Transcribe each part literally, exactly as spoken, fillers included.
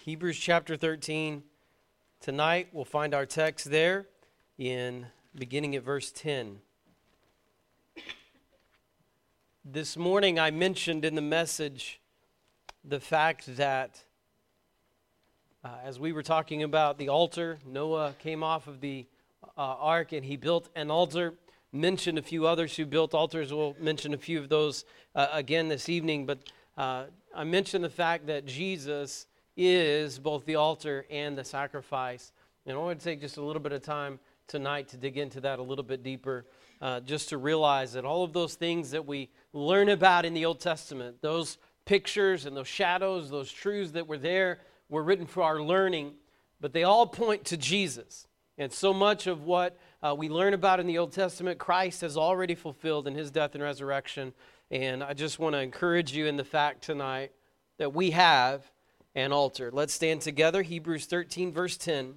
Hebrews chapter thirteen. Tonight we'll find our text there in beginning at verse ten. This morning I mentioned in the message the fact that uh, as we were talking about the altar, Noah came off of the uh, ark and he built an altar. Mentioned a few others who built altars. We'll mention a few of those uh, again this evening. But uh, I mentioned the fact that Jesus is both the altar and the sacrifice. And I want to take just a little bit of time tonight to dig into that a little bit deeper, uh, just to realize that all of those things that we learn about in the Old Testament, those pictures and those shadows, those truths that were there, were written for our learning, but they all point to Jesus. And so much of what uh, we learn about in the Old Testament, Christ has already fulfilled in his death and resurrection. And I just want to encourage you in the fact tonight that we have an altar. Let's stand together. Hebrews thirteen, verse ten.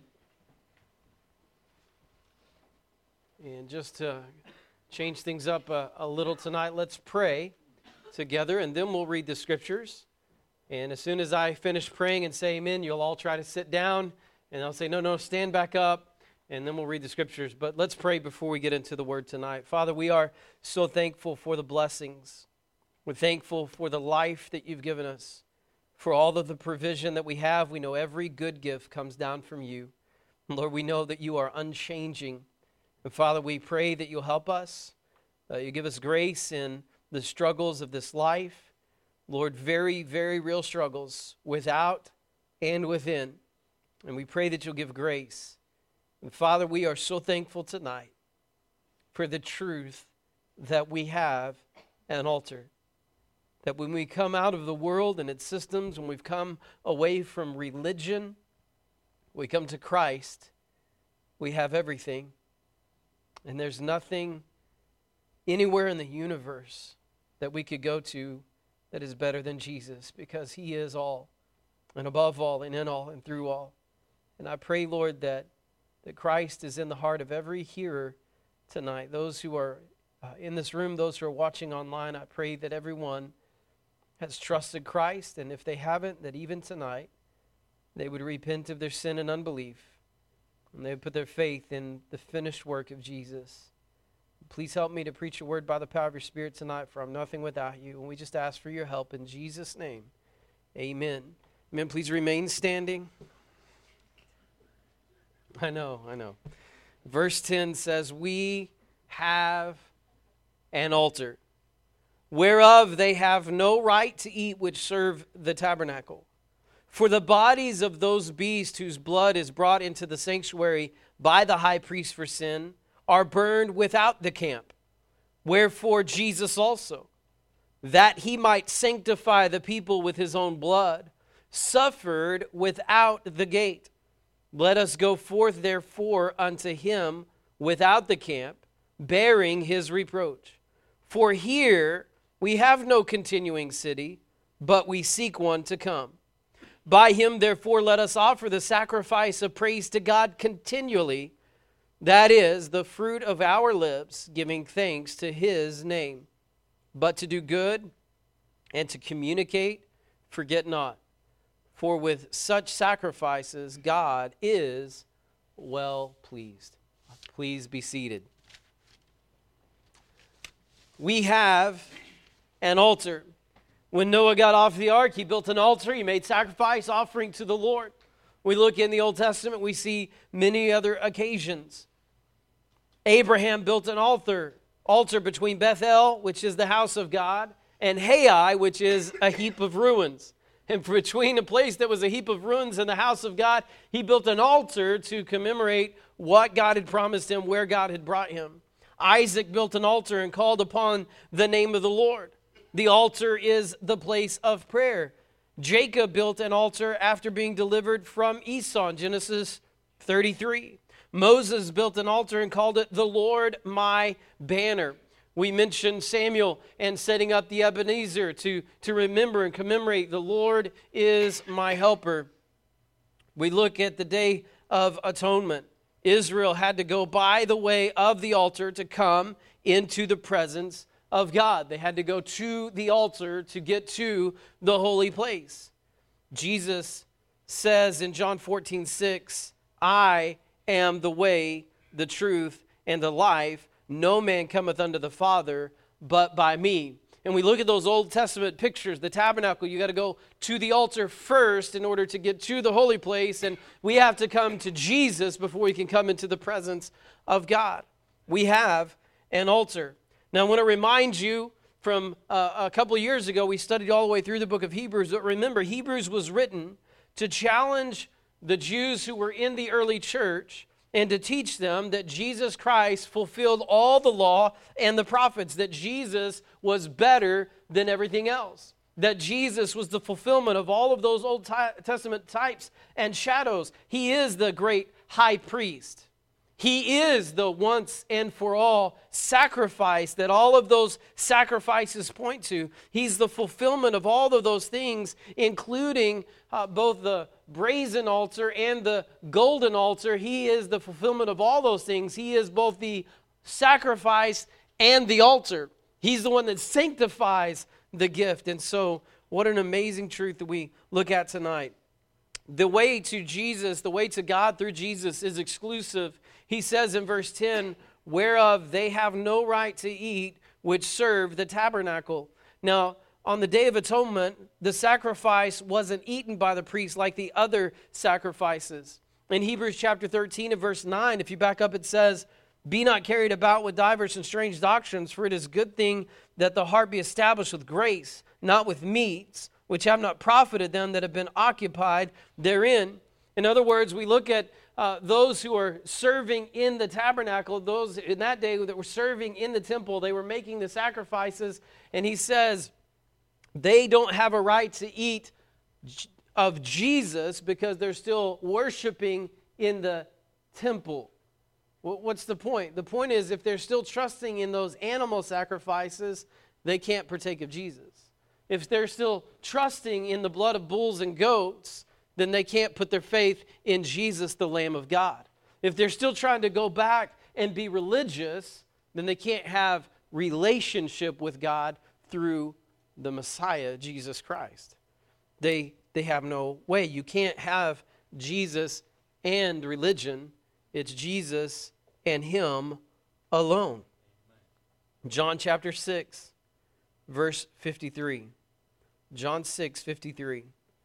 And just to change things up a, a little tonight, let's pray together, and then we'll read the scriptures. And as soon as I finish praying and say amen, you'll all try to sit down, and I'll say, no, no, stand back up. And then we'll read the scriptures. But let's pray before we get into the word tonight. Father, we are so thankful for the blessings. We're thankful for the life that you've given us, for all of the provision that we have. We know every good gift comes down from you. And Lord, we know that you are unchanging. And Father, we pray that you'll help us. Uh, you give us grace in the struggles of this life. Lord, very, very real struggles without and within. And we pray that you'll give grace. And Father, we are so thankful tonight for the truth that we have an altar. That when we come out of the world and its systems, when we've come away from religion, we come to Christ, we have everything. And there's nothing anywhere in the universe that we could go to that is better than Jesus, because he is all, and above all, and in all, and through all. And I pray, Lord, that that Christ is in the heart of every hearer tonight. Those who are uh, in this room, those who are watching online, I pray that everyone has trusted Christ, and if they haven't, that even tonight they would repent of their sin and unbelief, and they would put their faith in the finished work of Jesus. Please help me to preach a word by the power of your Spirit tonight, for I'm nothing without you, and we just ask for your help in Jesus' name. Amen. Amen. Please remain standing. I know, I know. Verse ten says, we have an altar, whereof they have no right to eat which serve the tabernacle. For the bodies of those beasts whose blood is brought into the sanctuary by the high priest for sin are burned without the camp. Wherefore Jesus also, that he might sanctify the people with his own blood, suffered without the gate. Let us go forth therefore unto him without the camp, bearing his reproach. For here we have no continuing city, but we seek one to come. By him therefore let us offer the sacrifice of praise to God continually, that is, the fruit of our lips, giving thanks to his name. But to do good and to communicate, forget not. For with such sacrifices, God is well pleased. Please be seated. We have an altar. When Noah got off the ark, he built an altar. He made sacrifice offering to the Lord. We look in the Old Testament, we see many other occasions. Abraham built an altar, altar between Bethel, which is the house of God, and Hai, which is a heap of ruins. And between a place that was a heap of ruins and the house of God, he built an altar to commemorate what God had promised him, where God had brought him. Isaac built an altar and called upon the name of the Lord. The altar is the place of prayer. Jacob built an altar after being delivered from Esau in Genesis thirty-three. Moses built an altar and called it the Lord my banner. We mentioned Samuel and setting up the Ebenezer to, to remember and commemorate the Lord is my helper. We look at the Day of Atonement. Israel had to go by the way of the altar to come into the presence of God. They had to go to the altar to get to the holy place. Jesus says in John fourteen six, I am the way, the truth, and the life. No man cometh unto the Father but by me. And we look at those Old Testament pictures, the tabernacle, you got to go to the altar first in order to get to the holy place, and we have to come to Jesus before we can come into the presence of God. We have an altar. Now I want to remind you from uh, a couple of years ago, we studied all the way through the book of Hebrews, but remember, Hebrews was written to challenge the Jews who were in the early church and to teach them that Jesus Christ fulfilled all the law and the prophets, that Jesus was better than everything else, that Jesus was the fulfillment of all of those Old Testament types and shadows. He is the great high priest. He is the once and for all sacrifice that all of those sacrifices point to. He's the fulfillment of all of those things, including uh, both the brazen altar and the golden altar. He is the fulfillment of all those things. He is both the sacrifice and the altar. He's the one that sanctifies the gift. And so, what an amazing truth that we look at tonight. The way to Jesus, the way to God through Jesus is exclusive. He says in verse ten, whereof they have no right to eat, which serve the tabernacle. Now, on the Day of Atonement, the sacrifice wasn't eaten by the priest like the other sacrifices. In Hebrews chapter thirteen and verse nine, if you back up, it says, be not carried about with divers and strange doctrines, for it is a good thing that the heart be established with grace, not with meats, which have not profited them that have been occupied therein. In other words, we look at uh, those who are serving in the tabernacle, those in that day that were serving in the temple, they were making the sacrifices, and he says they don't have a right to eat of Jesus because they're still worshiping in the temple. What's the point? The point is, if they're still trusting in those animal sacrifices, they can't partake of Jesus. If they're still trusting in the blood of bulls and goats, then they can't put their faith in Jesus, the Lamb of God. If they're still trying to go back and be religious, then they can't have relationship with God through the Messiah, Jesus Christ. They, they have no way. You can't have Jesus and religion. It's Jesus and Him alone. John chapter six, verse fifty-three. John six, fifty-three.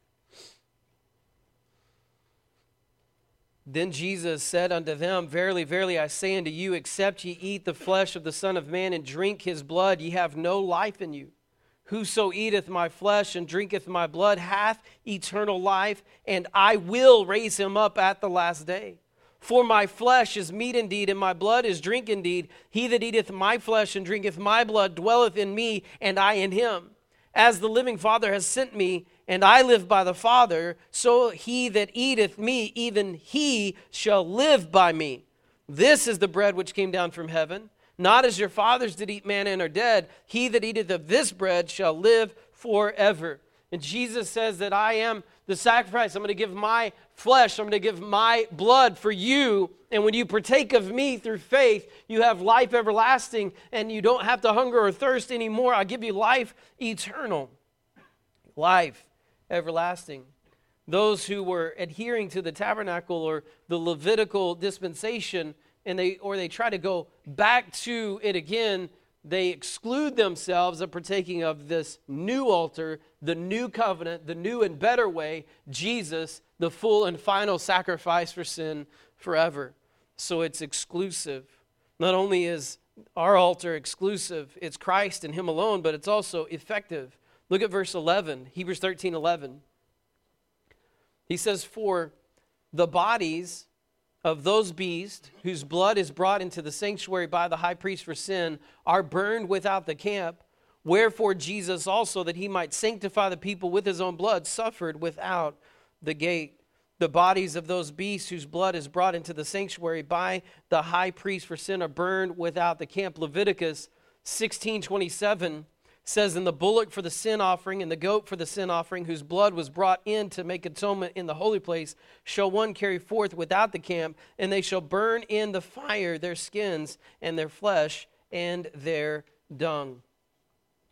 Then Jesus said unto them, verily, verily, I say unto you, except ye eat the flesh of the Son of Man and drink his blood, ye have no life in you. Whoso eateth my flesh and drinketh my blood hath eternal life, and I will raise him up at the last day. For my flesh is meat indeed, and my blood is drink indeed. He that eateth my flesh and drinketh my blood dwelleth in me, and I in him. As the living Father has sent me, and I live by the Father, so he that eateth me, even he shall live by me. This is the bread which came down from heaven, not as your fathers did eat manna and are dead. He that eateth of this bread shall live forever. And Jesus says that I am the sacrifice. I'm going to give my flesh. I'm going to give my blood for you. And when you partake of me through faith, you have life everlasting, and you don't have to hunger or thirst anymore. I give you life eternal. Life everlasting. Those who were adhering to the tabernacle or the Levitical dispensation, and they or they try to go back to it again, they exclude themselves of partaking of this new altar, the new covenant, the new and better way, Jesus, the full and final sacrifice for sin forever. So it's exclusive. Not only is our altar exclusive, it's Christ and Him alone, but it's also effective. Look at verse eleven, Hebrews thirteen eleven. He says, for the bodies of those beasts whose blood is brought into the sanctuary by the high priest for sin are burned without the camp. Wherefore Jesus also, that he might sanctify the people with his own blood, suffered without the gate. The bodies of those beasts whose blood is brought into the sanctuary by the high priest for sin are burned without the camp. Leviticus sixteen twenty-seven says, and the bullock for the sin offering and the goat for the sin offering, whose blood was brought in to make atonement in the holy place, shall one carry forth without the camp, and they shall burn in the fire their skins and their flesh and their dung.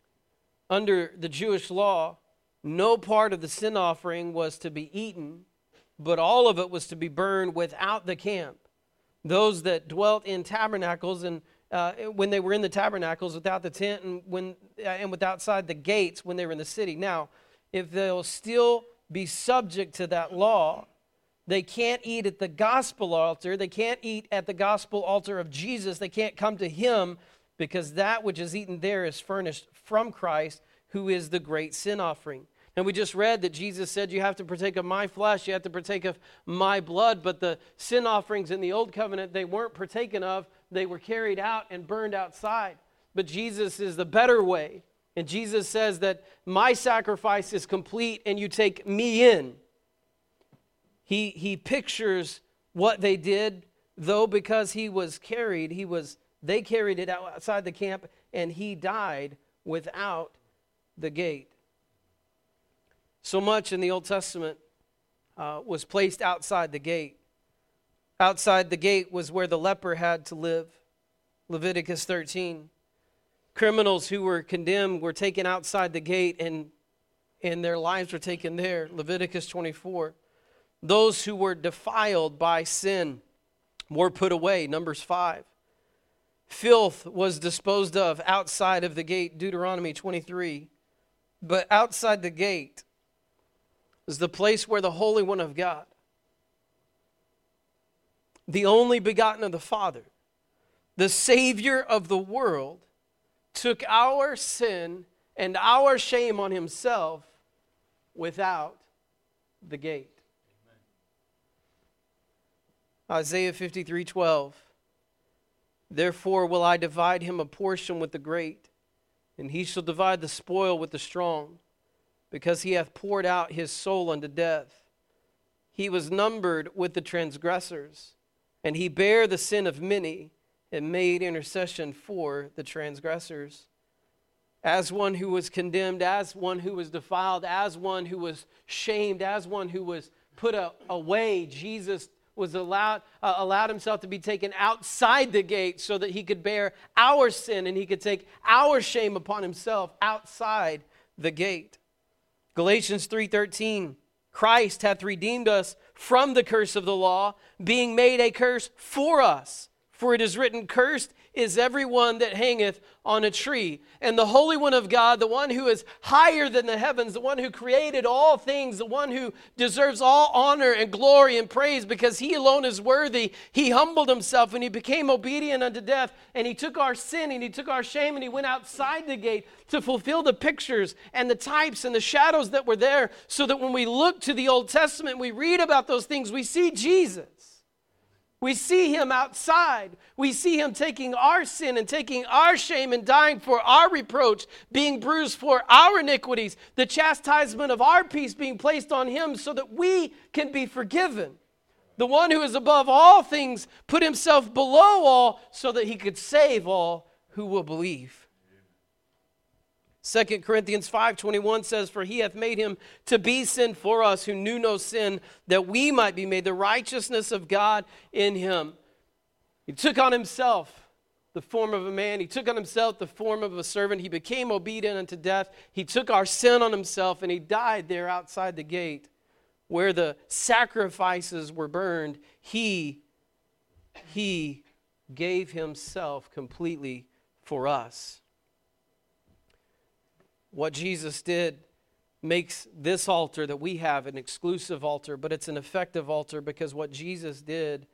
Under the Jewish law, no part of the sin offering was to be eaten. but all of it was to be burned without the camp. Those that dwelt in tabernacles, and uh, when they were in the tabernacles without the tent, and when uh, and with outside the gates when they were in the city. Now, if they'll still be subject to that law, they can't eat at the gospel altar. They can't eat at the gospel altar of Jesus. They can't come to him, because that which is eaten there is furnished from Christ, who is the great sin offering. And we just read that Jesus said, you have to partake of my flesh, you have to partake of my blood. But the sin offerings in the old covenant, they weren't partaken of. They were carried out and burned outside. But Jesus is the better way. And Jesus says that my sacrifice is complete and you take me in. He, he pictures what they did, though, because he was carried, he was, they carried it outside the camp, and he died without the gate. So much in the Old Testament uh, was placed outside the gate. Outside the gate was where the leper had to live. Leviticus thirteen. Criminals who were condemned were taken outside the gate, and, and their lives were taken there. Leviticus twenty-four. Those who were defiled by sin were put away. Numbers five. Filth was disposed of outside of the gate. Deuteronomy twenty-three. But outside the gate is the place where the Holy One of God, the only begotten of the Father, the Savior of the world, took our sin and our shame on himself without the gate. Amen. Isaiah fifty-three twelve. Therefore will I divide him a portion with the great, and he shall divide the spoil with the strong, because he hath poured out his soul unto death. He was numbered with the transgressors, and he bare the sin of many, and made intercession for the transgressors. As one who was condemned, as one who was defiled, as one who was shamed, as one who was put a, away, Jesus was allowed, uh, allowed himself to be taken outside the gate so that he could bear our sin and he could take our shame upon himself outside the gate. Galatians three thirteen, Christ hath redeemed us from the curse of the law, being made a curse for us. For it is written, cursed is everyone that hangeth on a tree. And the Holy One of God, the one who is higher than the heavens, the one who created all things, the one who deserves all honor and glory and praise because he alone is worthy, he humbled himself and he became obedient unto death. And he took our sin and he took our shame and he went outside the gate to fulfill the pictures and the types and the shadows that were there, so that when we look to the Old Testament, we read about those things, we see Jesus. We see him outside. We see him taking our sin and taking our shame and dying for our reproach, being bruised for our iniquities, the chastisement of our peace being placed on him so that we can be forgiven. The one who is above all things put himself below all so that he could save all who will believe. Second Corinthians five twenty-one says, for he hath made him to be sin for us who knew no sin, that we might be made the righteousness of God in him. He took on himself the form of a man. He took on himself the form of a servant. He became obedient unto death. He took our sin on himself and he died there outside the gate where the sacrifices were burned. He, he gave himself completely for us. What Jesus did makes this altar that we have an exclusive altar, but it's an effective altar because what Jesus did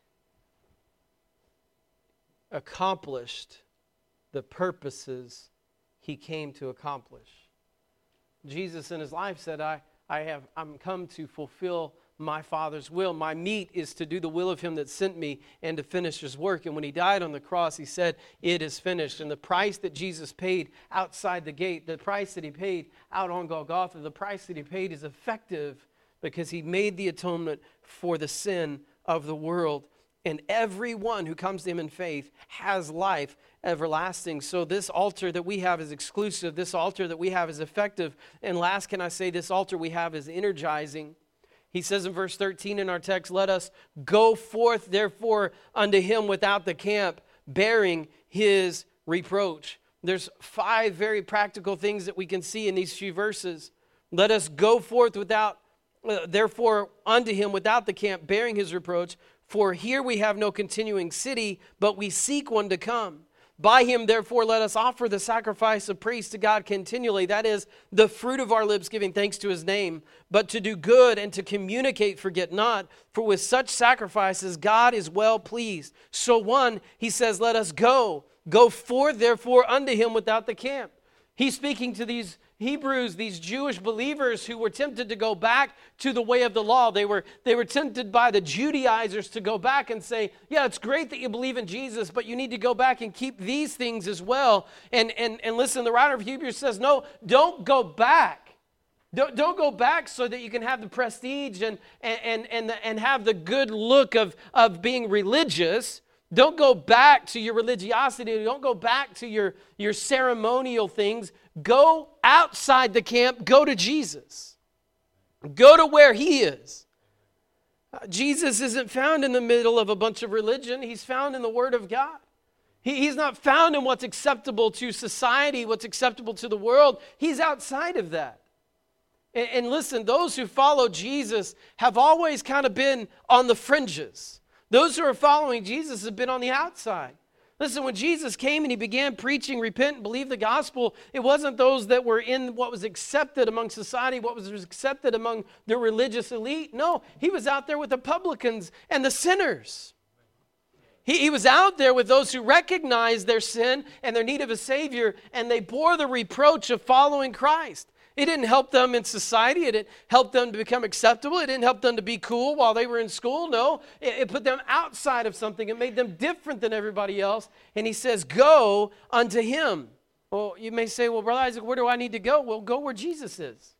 accomplished the purposes he came to accomplish. Jesus in his life said, I, I have, I'm come to fulfill my Father's will. My meat is to do the will of him that sent me and to finish his work. And when he died on the cross, he said, it is finished. And the price that Jesus paid outside the gate, the price that he paid out on Golgotha, the price that he paid is effective because he made the atonement for the sin of the world. And everyone who comes to him in faith has life everlasting. So this altar that we have is exclusive. This altar that we have is effective. And last, can I say, this altar we have is energizing. He says in verse thirteen in our text, let us go forth therefore unto him without the camp, bearing his reproach. There's five very practical things that we can see in these few verses. Let us go forth without uh, therefore unto him without the camp, bearing his reproach. For here we have no continuing city, but we seek one to come. By him, therefore, let us offer the sacrifice of praise to God continually. That is, the fruit of our lips giving thanks to his name. But to do good and to communicate, forget not. For with such sacrifices, God is well pleased. So one, he says, let us go. Go forth, therefore, unto him without the camp. He's speaking to these Hebrews, these Jewish believers who were tempted to go back to the way of the law. They were, they were tempted by the Judaizers to go back and say, yeah, it's great that you believe in Jesus, but you need to go back and keep these things as well. And, and, and listen, the writer of Hebrews says, no, don't go back. Don't, don't go back so that you can have the prestige and, and, and, and have the good look of, of being religious. Don't go back to your religiosity. Don't go back to your, your ceremonial things. Go outside the camp. Go to Jesus. Go to where he is. Uh, Jesus isn't found in the middle of a bunch of religion. He's found in the Word of God. He, he's not found in what's acceptable to society, what's acceptable to the world. He's outside of that. And, and listen, those who follow Jesus have always kind of been on the fringes. Those who are following Jesus have been on the outside. Listen, when Jesus came and he began preaching, repent and believe the gospel, it wasn't those that were in what was accepted among society, what was accepted among the religious elite. No, he was out there with the publicans and the sinners. He, he was out there with those who recognized their sin and their need of a Savior, and they bore the reproach of following Christ. It didn't help them in society. It didn't help them to become acceptable. It didn't help them to be cool while they were in school. No, it, it put them outside of something. It made them different than everybody else. And he says, go unto him. Well, you may say, well, Brother Isaac, where do I need to go? Well, go where Jesus is.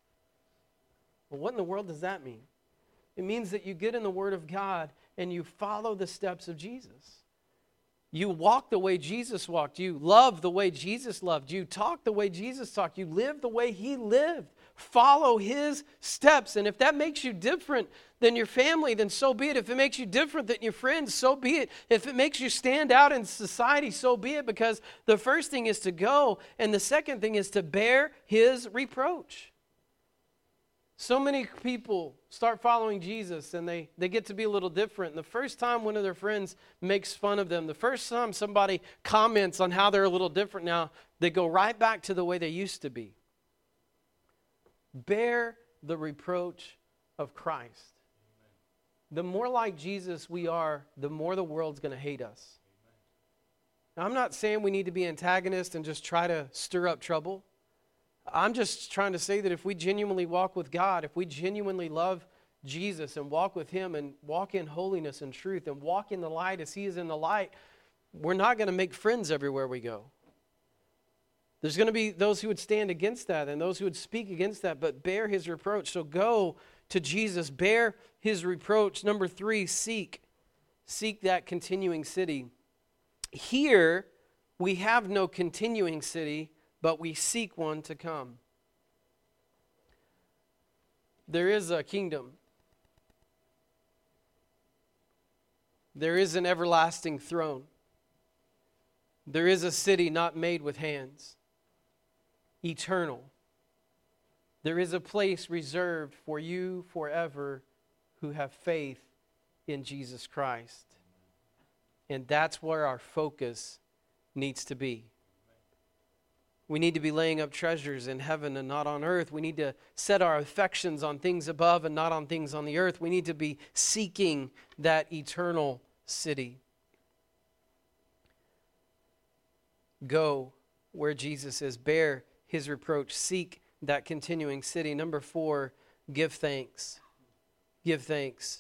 Well, what in the world does that mean? It means that you get in the Word of God and you follow the steps of Jesus. You walk the way Jesus walked. You love the way Jesus loved. You talk the way Jesus talked. You live the way he lived. Follow his steps. And if that makes you different than your family, then so be it. If it makes you different than your friends, so be it. If it makes you stand out in society, so be it. Because the first thing is to go, and the second thing is to bear his reproach. So many people start following Jesus and they, they get to be a little different. And the first time one of their friends makes fun of them, the first time somebody comments on how they're a little different now, they go right back to the way they used to be. Bear the reproach of Christ. The more like Jesus we are, the more the world's going to hate us. Now, I'm not saying we need to be antagonists and just try to stir up trouble. I'm just trying to say that if we genuinely walk with God, if we genuinely love Jesus and walk with him and walk in holiness and truth and walk in the light as he is in the light, we're not going to make friends everywhere we go. There's going to be those who would stand against that and those who would speak against that, but bear his reproach. So go to Jesus, bear his reproach. Number three, seek. Seek that continuing city. Here, we have no continuing city, but we seek one to come. There is a kingdom. There is an everlasting throne. There is a city not made with hands. Eternal. There is a place reserved for you forever who have faith in Jesus Christ. And that's where our focus needs to be. We need to be laying up treasures in heaven and not on earth. We need to set our affections on things above and not on things on the earth. We need to be seeking that eternal city. Go where Jesus is. Bear his reproach. Seek that continuing city. Number four, give thanks. Give thanks.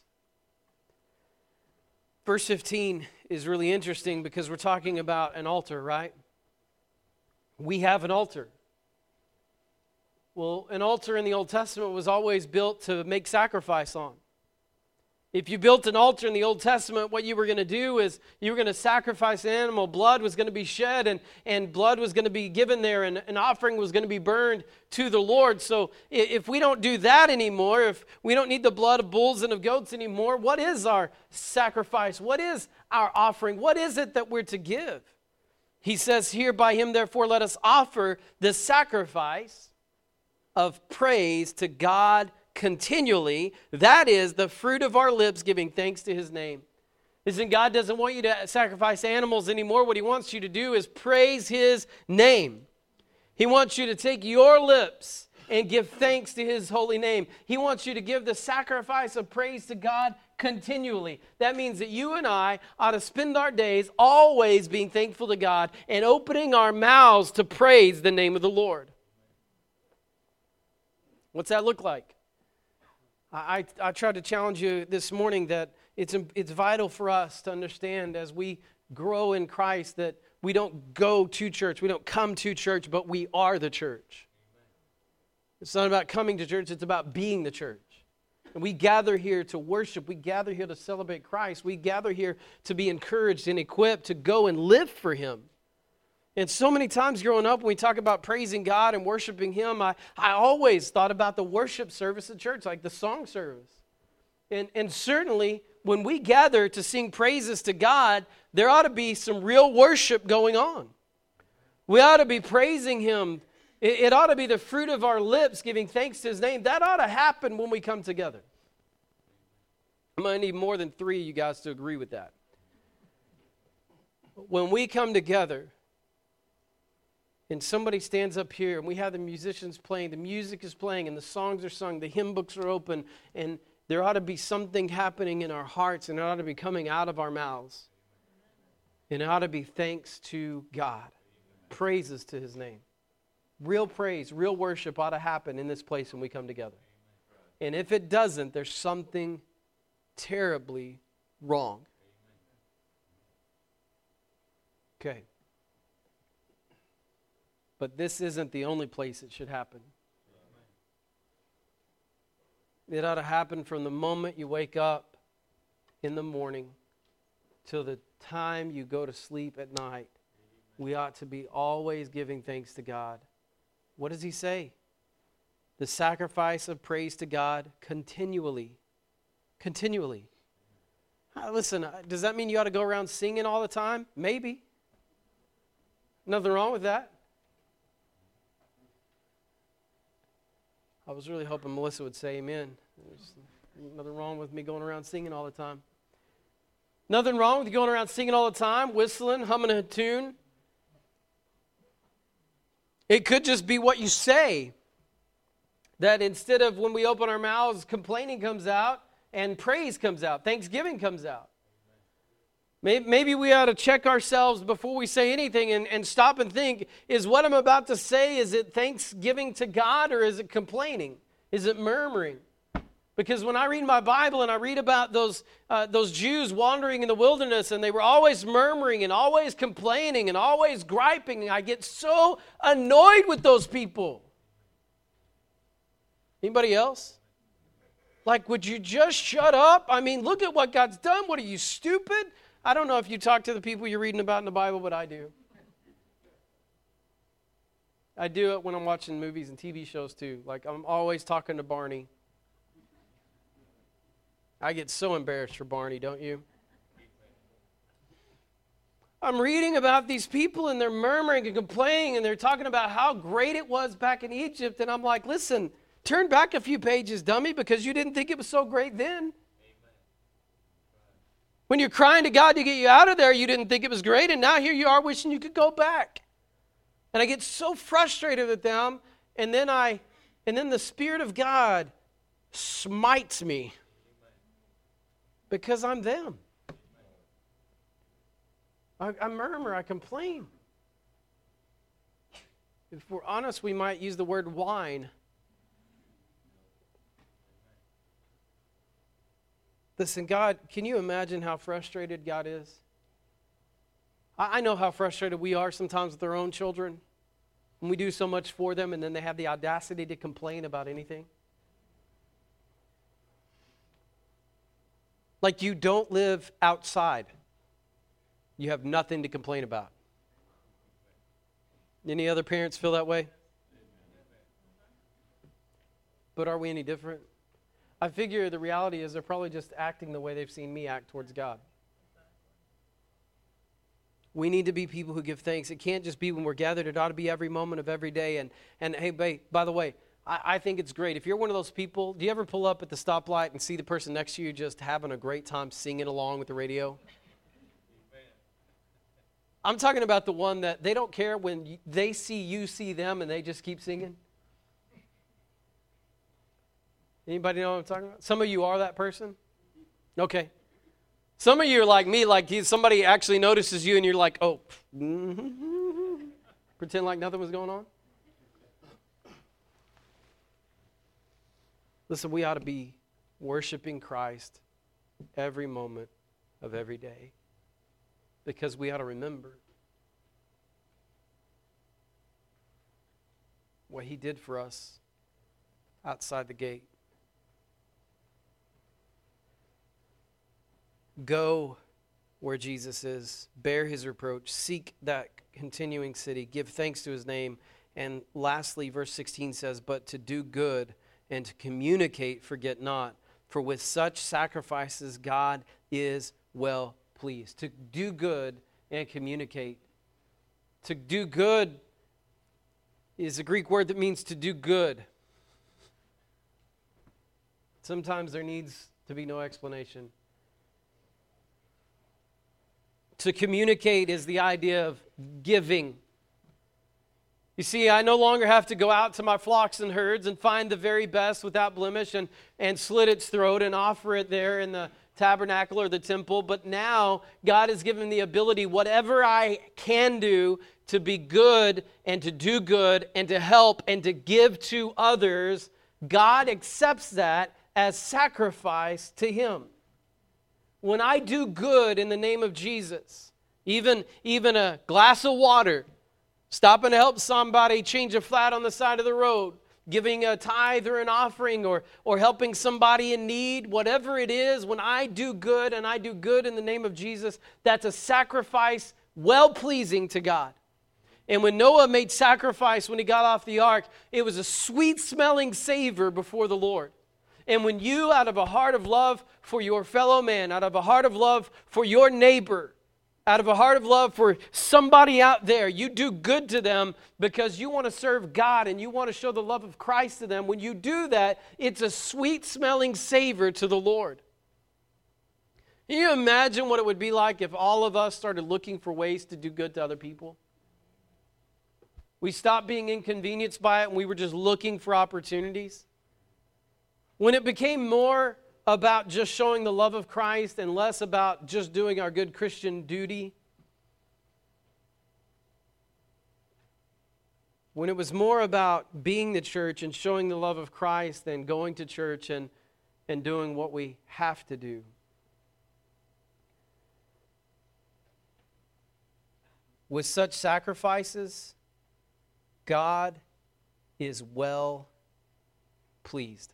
Verse fifteen is really interesting because we're talking about an altar, right? We have an altar. Well, an altar in the Old Testament was always built to make sacrifice on. If you built an altar in the Old Testament, what you were going to do is you were going to sacrifice an animal. Blood was going to be shed and, and blood was going to be given there and an offering was going to be burned to the Lord. So if we don't do that anymore, if we don't need the blood of bulls and of goats anymore, what is our sacrifice? What is our offering? What is it that we're to give? He says here, by him, therefore, let us offer the sacrifice of praise to God continually. That is the fruit of our lips giving thanks to his name. Listen, God doesn't want you to sacrifice animals anymore. What he wants you to do is praise his name. He wants you to take your lips and give thanks to his holy name. He wants you to give the sacrifice of praise to God continually. That means that you and I ought to spend our days always being thankful to God and opening our mouths to praise the name of the Lord. What's that look like? I, I, I tried to challenge you this morning that it's, it's vital for us to understand as we grow in Christ that we don't go to church, we don't come to church, but we are the church. It's not about coming to church, it's about being the church. And we gather here to worship, we gather here to celebrate Christ, we gather here to be encouraged and equipped to go and live for him. And so many times growing up, when we talk about praising God and worshiping him, I, I always thought about the worship service at church, like the song service. And, and certainly, when we gather to sing praises to God, there ought to be some real worship going on. We ought to be praising him. It, it ought to be the fruit of our lips giving thanks to his name. That ought to happen when we come together. I'm going to need more than three of you guys to agree with that. When we come together, and somebody stands up here, and we have the musicians playing, the music is playing, and the songs are sung, the hymn books are open, and there ought to be something happening in our hearts, and it ought to be coming out of our mouths. And it ought to be thanks to God. Praises to his name. Real praise, real worship ought to happen in this place when we come together. And if it doesn't, there's something terribly wrong. Okay. But this isn't the only place it should happen. It ought to happen from the moment you wake up in the morning till the time you go to sleep at night. We ought to be always giving thanks to God. What does he say? The sacrifice of praise to God continually. Continually. Uh, listen, does that mean you ought to go around singing all the time? Maybe. Nothing wrong with that. I was really hoping Melissa would say amen. There's nothing wrong with me going around singing all the time. Nothing wrong with you going around singing all the time, whistling, humming a tune. It could just be what you say. That instead of when we open our mouths, complaining comes out and praise comes out. Thanksgiving comes out. Maybe, maybe we ought to check ourselves before we say anything and, and stop and think, is what I'm about to say, is it thanksgiving to God or is it complaining? Is it murmuring? Because when I read my Bible and I read about those, uh, those Jews wandering in the wilderness and they were always murmuring and always complaining and always griping, and I get so annoyed with those people. Anybody else? Like, would you just shut up? I mean, look at what God's done. What are you, stupid? I don't know if you talk to the people you're reading about in the Bible, but I do. I do it when I'm watching movies and T V shows too. Like, I'm always talking to Barney. I get so embarrassed for Barney, don't you? I'm reading about these people and they're murmuring and complaining and they're talking about how great it was back in Egypt. And I'm like, listen, turn back a few pages, dummy, because you didn't think it was so great then. When you're crying to God to get you out of there, you didn't think it was great, and now here you are wishing you could go back. And I get so frustrated with them, and then I, and then the Spirit of God smites me because I'm them. I, I murmur, I complain. If we're honest, we might use the word whine. Listen, God, can you imagine how frustrated God is? I know how frustrated we are sometimes with our own children. When we do so much for them and then they have the audacity to complain about anything. Like you don't live outside. You have nothing to complain about. Any other parents feel that way? But are we any different? I figure the reality is they're probably just acting the way they've seen me act towards God. We need to be people who give thanks. It can't just be when we're gathered. It ought to be every moment of every day. And, and hey, by the way, I, I think it's great. If you're one of those people, do you ever pull up at the stoplight and see the person next to you just having a great time singing along with the radio? I'm talking about the one that they don't care when they see you see them and they just keep singing. Anybody know what I'm talking about? Some of you are that person? Okay. Some of you are like me, like somebody actually notices you and you're like, oh, pretend like nothing was going on. Listen, we ought to be worshiping Christ every moment of every day. Because we ought to remember what He did for us outside the gate. Go where Jesus is. Bear His reproach. Seek that continuing city. Give thanks to His name. And lastly, verse sixteen says, but to do good and to communicate, forget not. For with such sacrifices God is well pleased. To do good and communicate. To do good is a Greek word that means to do good. Sometimes there needs to be no explanation. To communicate is the idea of giving. You see, I no longer have to go out to my flocks and herds and find the very best without blemish and, and slit its throat and offer it there in the tabernacle or the temple. But now God has given the ability, whatever I can do to be good and to do good and to help and to give to others, God accepts that as sacrifice to Him. When I do good in the name of Jesus, even, even a glass of water, stopping to help somebody change a flat on the side of the road, giving a tithe or an offering, or, or helping somebody in need, whatever it is, when I do good and I do good in the name of Jesus, that's a sacrifice well-pleasing to God. And when Noah made sacrifice when he got off the ark, it was a sweet-smelling savor before the Lord. And when you, out of a heart of love for your fellow man, out of a heart of love for your neighbor, out of a heart of love for somebody out there, you do good to them because you want to serve God and you want to show the love of Christ to them. When you do that, it's a sweet-smelling savor to the Lord. Can you imagine what it would be like if all of us started looking for ways to do good to other people? We stopped being inconvenienced by it and we were just looking for opportunities. When it became more about just showing the love of Christ and less about just doing our good Christian duty, when it was more about being the church and showing the love of Christ than going to church and, and doing what we have to do. With such sacrifices, God is well pleased.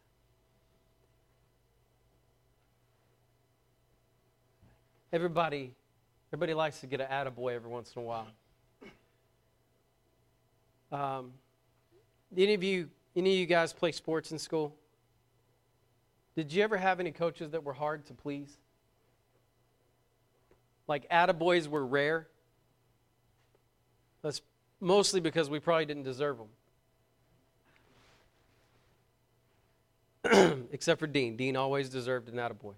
Everybody, everybody likes to get an attaboy every once in a while. Um, any of you, any of you guys play sports in school? Did you ever have any coaches that were hard to please? Like attaboys were rare? That's mostly because we probably didn't deserve them. Except for Dean. Dean always deserved an attaboy.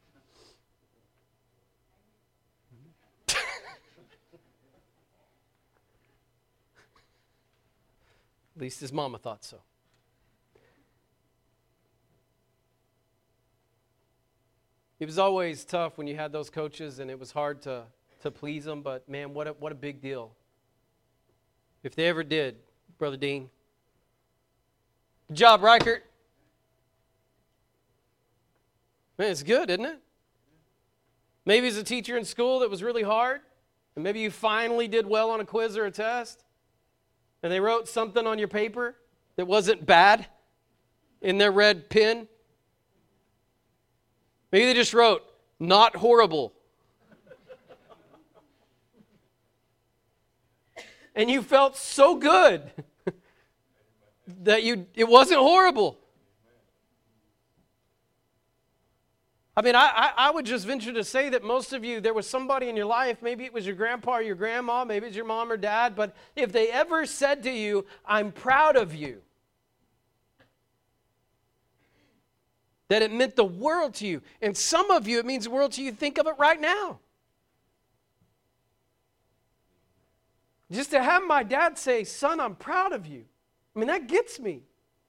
At least his mama thought so. It was always tough when you had those coaches and it was hard to, to please them, but man, what a, what a big deal. If they ever did, Brother Dean. Good job, Reichert. Man, it's good, isn't it? Maybe as a teacher in school that was really hard, and maybe you finally did well on a quiz or a test, and they wrote something on your paper that wasn't bad in their red pen. Maybe they just wrote, not horrible. And you felt so good that you it wasn't horrible. I mean, I, I, I would just venture to say that most of you, there was somebody in your life, maybe it was your grandpa or your grandma, maybe it's your mom or dad, but if they ever said to you, I'm proud of you, that it meant the world to you. And some of you, it means the world to you. Think of it right now. Just to have my dad say, son, I'm proud of you. I mean, that gets me.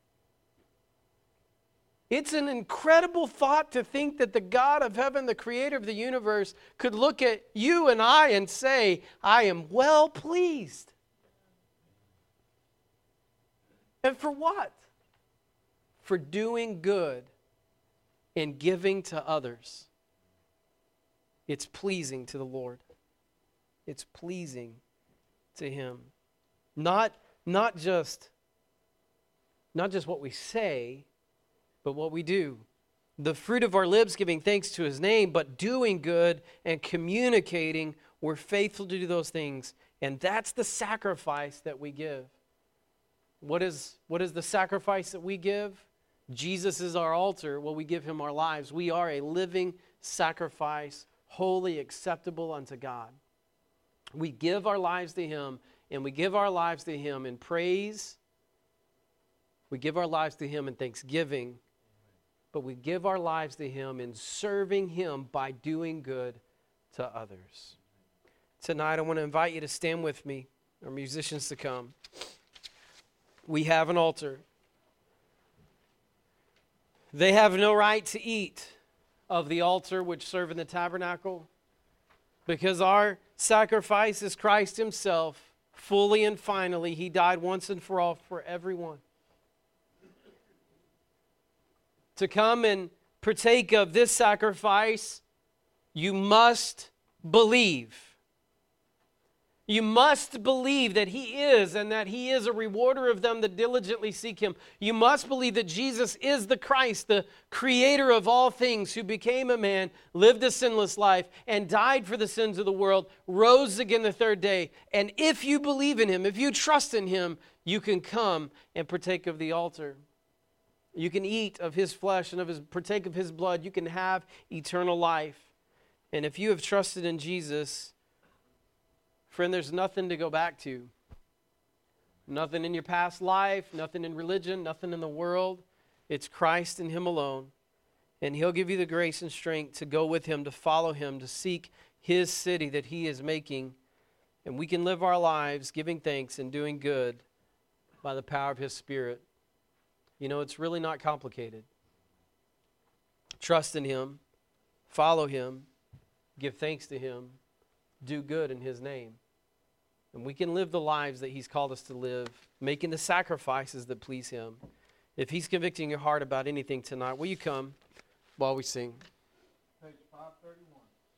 It's an incredible thought to think that the God of heaven, the creator of the universe, could look at you and I and say, I am well pleased. And for what? For doing good and giving to others. It's pleasing to the Lord. It's pleasing to Him. Not, not just, not just what we say, but what we do. The fruit of our lips giving thanks to His name, but doing good and communicating, we're faithful to do those things. And that's the sacrifice that we give. What is, what is the sacrifice that we give? Jesus is our altar. Well, we give Him our lives. We are a living sacrifice, holy, acceptable unto God. We give our lives to Him, and we give our lives to Him in praise. We give our lives to Him in thanksgiving, but we give our lives to Him in serving Him by doing good to others. Tonight, I want to invite you to stand with me, our musicians to come. We have an altar. They have no right to eat of the altar which serve in the tabernacle, because our sacrifice is Christ Himself, fully and finally. He died once and for all for everyone. To come and partake of this sacrifice, you must believe. You must believe that He is, and that He is a rewarder of them that diligently seek Him. You must believe that Jesus is the Christ, the creator of all things, who became a man, lived a sinless life, and died for the sins of the world, rose again the third day. And if you believe in Him, if you trust in Him, you can come and partake of the altar. You can eat of His flesh and of His partake of His blood. You can have eternal life. And if you have trusted in Jesus, friend, there's nothing to go back to. Nothing in your past life, nothing in religion, nothing in the world. It's Christ and Him alone. And He'll give you the grace and strength to go with Him, to follow Him, to seek His city that He is making. And we can live our lives giving thanks and doing good by the power of His Spirit. You know, it's really not complicated. Trust in Him, follow Him, give thanks to Him, do good in His name. And we can live the lives that He's called us to live, making the sacrifices that please Him. If He's convicting your heart about anything tonight, will you come while we sing? Page five thirty-one.